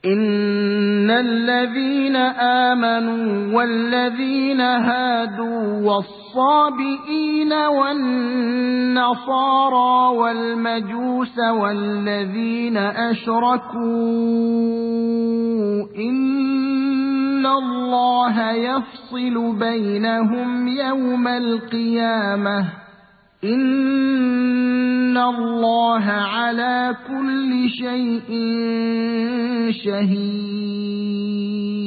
إن الذين آمنوا والذين هادوا والصابئين والنصارى والمجوس والذين أشركوا إن الله يفصل بينهم يوم القيامة إن الله على كل شيء شهيد.